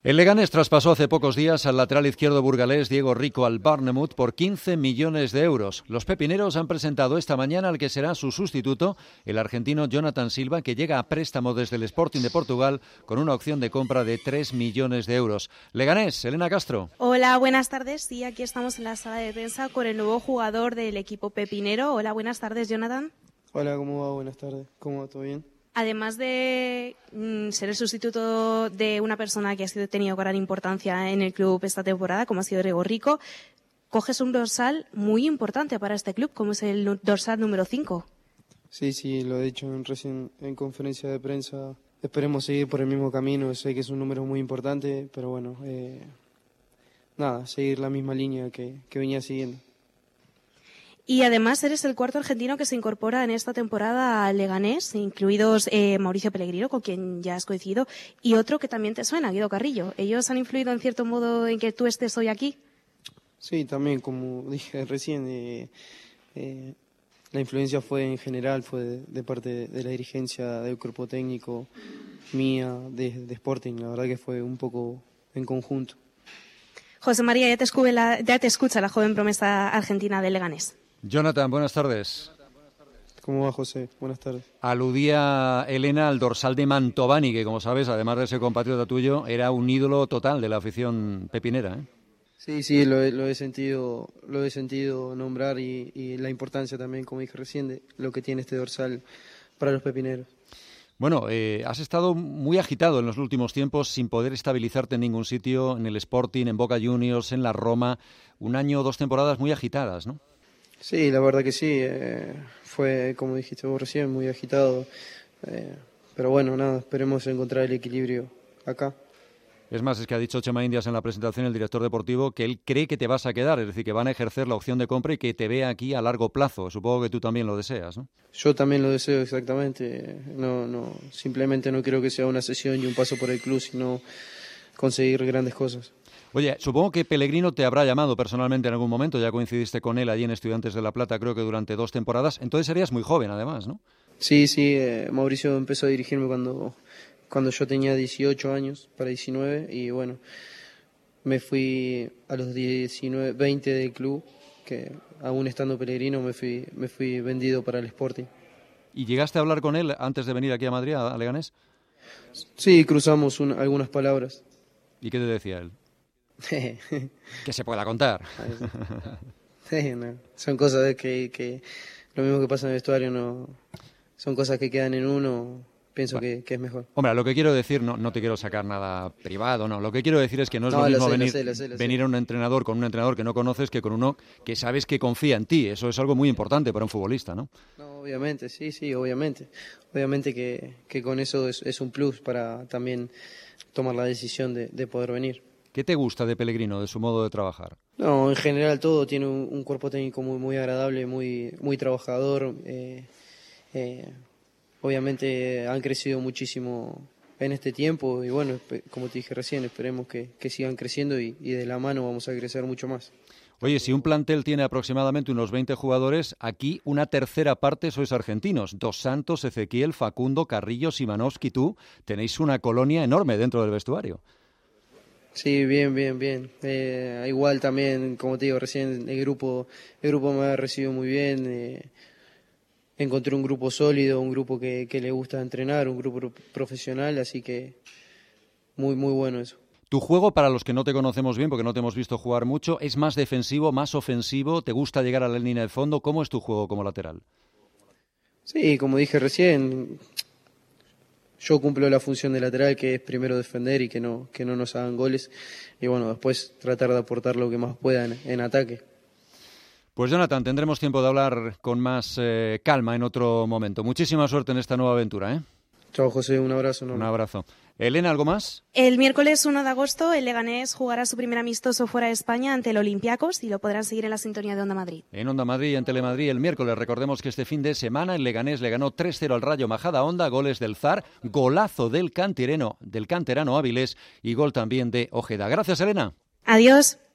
El Leganés traspasó hace pocos días al lateral izquierdo burgalés Diego Rico al Bournemouth por 15 millones de euros. Los pepineros han presentado esta mañana al que será su sustituto, el argentino Jonathan Silva, que llega a préstamo desde el Sporting de Portugal con una opción de compra de 3 millones de euros. Leganés, Elena Castro. Hola, buenas tardes. Sí, aquí estamos en la sala de prensa con el nuevo jugador del equipo pepinero. Hola, buenas tardes, Jonathan. Hola, ¿cómo va? Buenas tardes. ¿Cómo va? ¿Todo bien? Además de ser el sustituto de una persona que ha tenido gran importancia en el club esta temporada, como ha sido Diego Rico, coges un dorsal muy importante para este club, como es el dorsal número 5. Sí, lo he dicho recién en conferencia de prensa. Esperemos seguir por el mismo camino. Sé que es un número muy importante, pero bueno, seguir la misma línea que venía siguiendo. Y además eres el cuarto argentino que se incorpora en esta temporada al Leganés, incluidos Mauricio Pellegrino, con quien ya has coincidido, y otro que también te suena, Guido Carrillo. ¿Ellos han influido en cierto modo en que tú estés hoy aquí? Sí, también, como dije recién, la influencia fue en general, fue de parte de la dirigencia, del cuerpo técnico, mía, de Sporting. La verdad que fue un poco en conjunto. José María, ya te escucha la joven promesa argentina del Leganés. Jonathan, buenas tardes. ¿Cómo va, José? Buenas tardes. Aludía Elena al dorsal de Mantovani, que como sabes, además de ser compatriota tuyo, era un ídolo total de la afición pepinera, ¿eh? Sí, lo he sentido nombrar y la importancia también, como dije recién, de lo que tiene este dorsal para los pepineros. Bueno, has estado muy agitado en los últimos tiempos sin poder estabilizarte en ningún sitio, en el Sporting, en Boca Juniors, en la Roma. Un año o 2 temporadas muy agitadas, ¿no? Sí, la verdad que sí. Fue, como dijiste vos recién, muy agitado. Pero bueno, nada, esperemos encontrar el equilibrio acá. Es más, es que ha dicho Chema Indias en la presentación, el director deportivo, que él cree que te vas a quedar, es decir, que van a ejercer la opción de compra y que te vea aquí a largo plazo. Supongo que tú también lo deseas, ¿no? Yo también lo deseo, exactamente. Simplemente no quiero que sea una sesión y un paso por el club, sino conseguir grandes cosas. Oye, supongo que Pellegrino te habrá llamado personalmente en algún momento, ya coincidiste con él allí en Estudiantes de La Plata, creo que durante 2 temporadas, entonces serías muy joven además, ¿no? Sí, Mauricio empezó a dirigirme cuando yo tenía 18 años, para 19, y bueno, me fui a los 20 del club, que aún estando Pellegrino me fui vendido para el Sporting. ¿Y llegaste a hablar con él antes de venir aquí a Madrid, a Leganés? Sí, cruzamos algunas palabras. ¿Y qué te decía él? Que se pueda contar. No. Son cosas que lo mismo que pasa en el vestuario, no son cosas que quedan en uno. Pienso que es mejor. Hombre, lo que quiero decir, no te quiero sacar nada privado, no. Lo que quiero decir es que no es lo mismo venir a un entrenador con un entrenador que no conoces que con uno que sabes que confía en ti. Eso es algo muy importante para un futbolista, ¿no? No, obviamente, sí, obviamente. Obviamente que con eso es un plus para también tomar la decisión de poder venir. ¿Qué te gusta de Pellegrino, de su modo de trabajar? No, en general todo. Tiene un cuerpo técnico muy agradable, muy trabajador. Obviamente han crecido muchísimo en este tiempo y bueno, como te dije recién, esperemos que sigan creciendo y de la mano vamos a crecer mucho más. Oye, si un plantel tiene aproximadamente unos 20 jugadores, aquí una tercera parte sois argentinos. Dos Santos, Ezequiel, Facundo, Carrillo, Simanovsky, tú. Tenéis una colonia enorme dentro del vestuario. Sí, bien. Igual también, como te digo recién, el grupo me ha recibido muy bien. Encontré un grupo sólido, un grupo que le gusta entrenar, un grupo profesional, así que muy bueno eso. Tu juego, para los que no te conocemos bien, porque no te hemos visto jugar mucho, ¿es más defensivo, más ofensivo? ¿Te gusta llegar a la línea de fondo? ¿Cómo es tu juego como lateral? Sí, como dije recién, yo cumplo la función de lateral, que es primero defender y que no nos hagan goles, y bueno, después tratar de aportar lo que más pueda en ataque. Pues Jonathan, tendremos tiempo de hablar con más calma en otro momento. Muchísima suerte en esta nueva aventura, ¿eh? Chao, José, un abrazo. Un abrazo. Elena, ¿algo más? El miércoles 1 de agosto el Leganés jugará su primer amistoso fuera de España ante el Olympiacos y lo podrán seguir en la sintonía de Onda Madrid. En Onda Madrid y en Telemadrid el miércoles. Recordemos que este fin de semana el Leganés le ganó 3-0 al Rayo Majadahonda, goles del Zar, golazo del canterano Avilés y gol también de Ojeda. Gracias, Elena. Adiós.